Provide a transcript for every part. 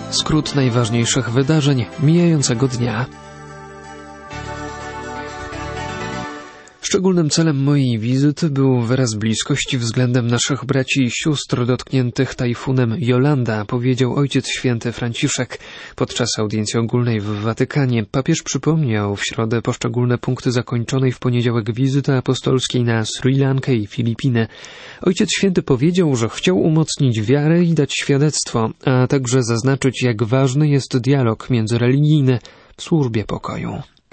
Skrót najważniejszych wydarzeń mijającego dnia. Szczególnym celem mojej wizyty był wyraz bliskości względem naszych braci i sióstr dotkniętych tajfunem Jolanda, powiedział Ojciec Święty Franciszek. Podczas audiencji ogólnej w Watykanie papież przypomniał w środę poszczególne punkty zakończonej w poniedziałek wizyty apostolskiej na Sri Lankę i Filipiny. Ojciec Święty powiedział, że chciał umocnić wiarę i dać świadectwo, a także zaznaczyć, jak ważny jest dialog międzyreligijny w służbie pokoju.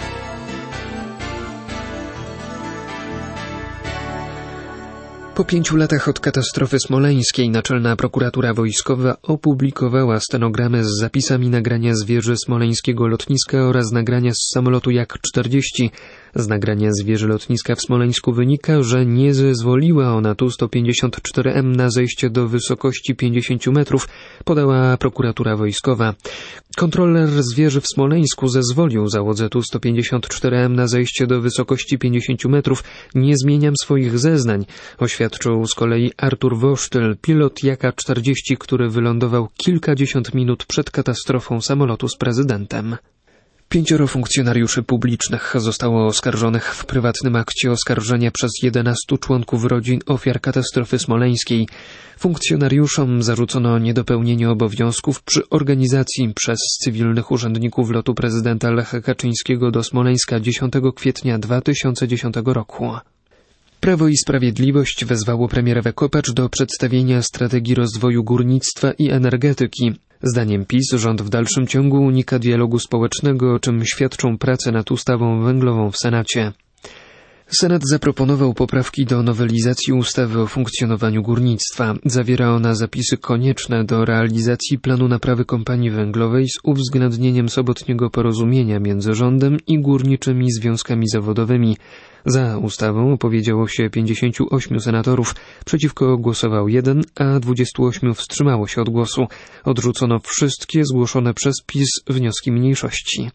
Po 5 latach od katastrofy smoleńskiej Naczelna Prokuratura Wojskowa opublikowała stenogramy z zapisami nagrania z wieży smoleńskiego lotniska oraz nagrania z samolotu Jak-40. Z nagrania z wieży lotniska w Smoleńsku wynika, że nie zezwoliła ona Tu-154M na zejście do wysokości 50 metrów, podała prokuratura wojskowa. Kontroler z wieży w Smoleńsku zezwolił załodze Tu-154M na zejście do wysokości 50 metrów. Nie zmieniam swoich zeznań, oświadczył z kolei Artur Wosztyl, pilot Jaka-40, który wylądował kilkadziesiąt minut przed katastrofą samolotu z prezydentem. 5 funkcjonariuszy publicznych zostało oskarżonych w prywatnym akcie oskarżenia przez 11 członków rodzin ofiar katastrofy smoleńskiej. Funkcjonariuszom zarzucono niedopełnienie obowiązków przy organizacji przez cywilnych urzędników lotu prezydenta Lecha Kaczyńskiego do Smoleńska 10 kwietnia 2010 roku. Prawo i Sprawiedliwość wezwało premierę Kopacz do przedstawienia strategii rozwoju górnictwa i energetyki. Zdaniem PiS rząd w dalszym ciągu unika dialogu społecznego, o czym świadczą prace nad ustawą węglową w Senacie. Senat zaproponował poprawki do nowelizacji ustawy o funkcjonowaniu górnictwa. Zawiera ona zapisy konieczne do realizacji planu naprawy kompanii węglowej z uwzględnieniem sobotniego porozumienia między rządem i górniczymi związkami zawodowymi. Za ustawą opowiedziało się 58 senatorów, przeciwko głosował 1, a 28 wstrzymało się od głosu. Odrzucono wszystkie zgłoszone przez PiS wnioski mniejszości.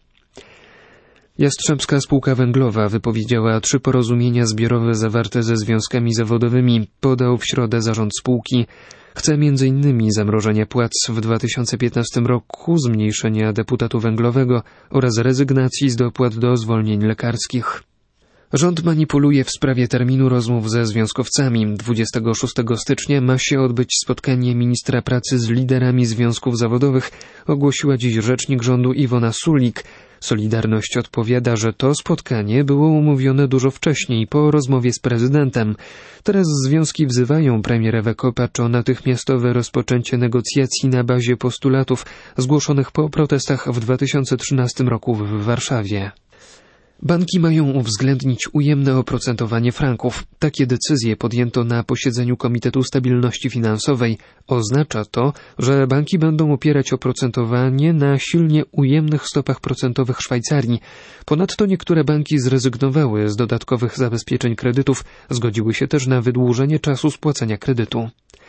Jastrzębska Spółka Węglowa wypowiedziała 3 porozumienia zbiorowe zawarte ze związkami zawodowymi, podał w środę zarząd spółki. Chce m.in. zamrożenia płac w 2015 roku, zmniejszenia deputatu węglowego oraz rezygnacji z dopłat do zwolnień lekarskich. Rząd manipuluje w sprawie terminu rozmów ze związkowcami. 26 stycznia ma się odbyć spotkanie ministra pracy z liderami związków zawodowych, ogłosiła dziś rzecznik rządu Iwona Sulik. Solidarność odpowiada, że to spotkanie było umówione dużo wcześniej, po rozmowie z prezydentem. Teraz związki wzywają premierę Kopacz o natychmiastowe rozpoczęcie negocjacji na bazie postulatów zgłoszonych po protestach w 2013 roku w Warszawie. Banki mają uwzględnić ujemne oprocentowanie franków. Takie decyzje podjęto na posiedzeniu Komitetu Stabilności Finansowej. Oznacza to, że banki będą opierać oprocentowanie na silnie ujemnych stopach procentowych Szwajcarii. Ponadto niektóre banki zrezygnowały z dodatkowych zabezpieczeń kredytów, zgodziły się też na wydłużenie czasu spłacania kredytu.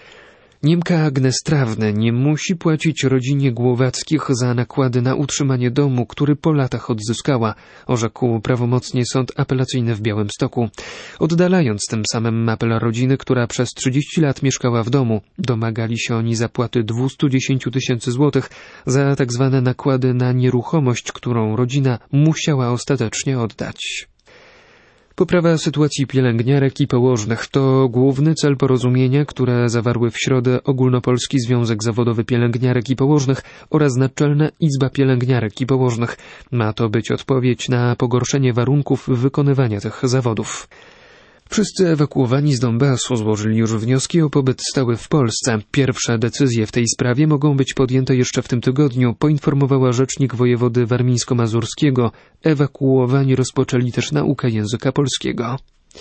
Niemka Agnes Trawne nie musi płacić rodzinie Głowackich za nakłady na utrzymanie domu, który po latach odzyskała, orzekł prawomocnie sąd apelacyjny w Białymstoku. Oddalając tym samym apel rodziny, która przez 30 lat mieszkała w domu, domagali się oni zapłaty 210 000 złotych za tzw. nakłady na nieruchomość, którą rodzina musiała ostatecznie oddać. Poprawa sytuacji pielęgniarek i położnych to główny cel porozumienia, które zawarły w środę Ogólnopolski Związek Zawodowy Pielęgniarek i Położnych oraz Naczelna Izba Pielęgniarek i Położnych. Ma to być odpowiedź na pogorszenie warunków wykonywania tych zawodów. Wszyscy ewakuowani z Donbasu złożyli już wnioski o pobyt stały w Polsce. Pierwsze decyzje w tej sprawie mogą być podjęte jeszcze w tym tygodniu, poinformowała rzecznik wojewody warmińsko-mazurskiego. Ewakuowani rozpoczęli też naukę języka polskiego.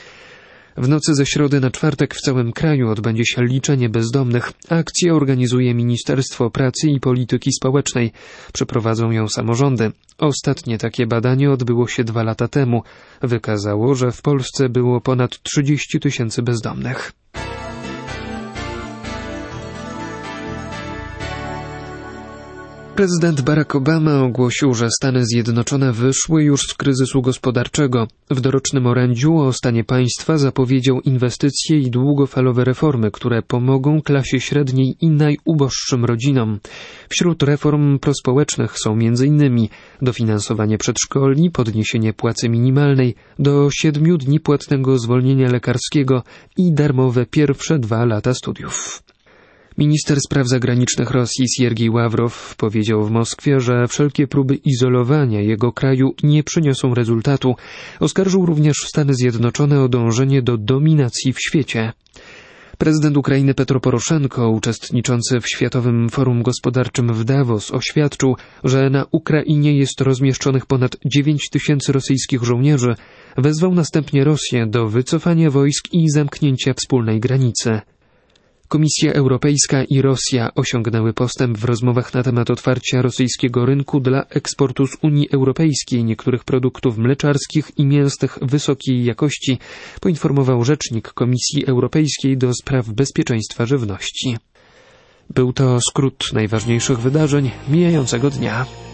W nocy ze środy na czwartek w całym kraju odbędzie się liczenie bezdomnych. Akcję organizuje Ministerstwo Pracy i Polityki Społecznej. Przeprowadzą ją samorządy. Ostatnie takie badanie odbyło się 2 lata temu. Wykazało, że w Polsce było ponad 30 000 bezdomnych. Prezydent Barack Obama ogłosił, że Stany Zjednoczone wyszły już z kryzysu gospodarczego. W dorocznym orędziu o stanie państwa zapowiedział inwestycje i długofalowe reformy, które pomogą klasie średniej i najuboższym rodzinom. Wśród reform prospołecznych są m.in. dofinansowanie przedszkoli, podniesienie płacy minimalnej, do 7 dni płatnego zwolnienia lekarskiego i darmowe pierwsze 2 lata studiów. Minister spraw zagranicznych Rosji Siergiej Ławrow powiedział w Moskwie, że wszelkie próby izolowania jego kraju nie przyniosą rezultatu. Oskarżył również Stany Zjednoczone o dążenie do dominacji w świecie. Prezydent Ukrainy Petro Poroszenko, uczestniczący w Światowym Forum Gospodarczym w Davos, oświadczył, że na Ukrainie jest rozmieszczonych ponad 9 000 rosyjskich żołnierzy. Wezwał następnie Rosję do wycofania wojsk i zamknięcia wspólnej granicy. Komisja Europejska i Rosja osiągnęły postęp w rozmowach na temat otwarcia rosyjskiego rynku dla eksportu z Unii Europejskiej niektórych produktów mleczarskich i mięsnych wysokiej jakości, poinformował rzecznik Komisji Europejskiej do spraw bezpieczeństwa żywności. Był to skrót najważniejszych wydarzeń mijającego dnia.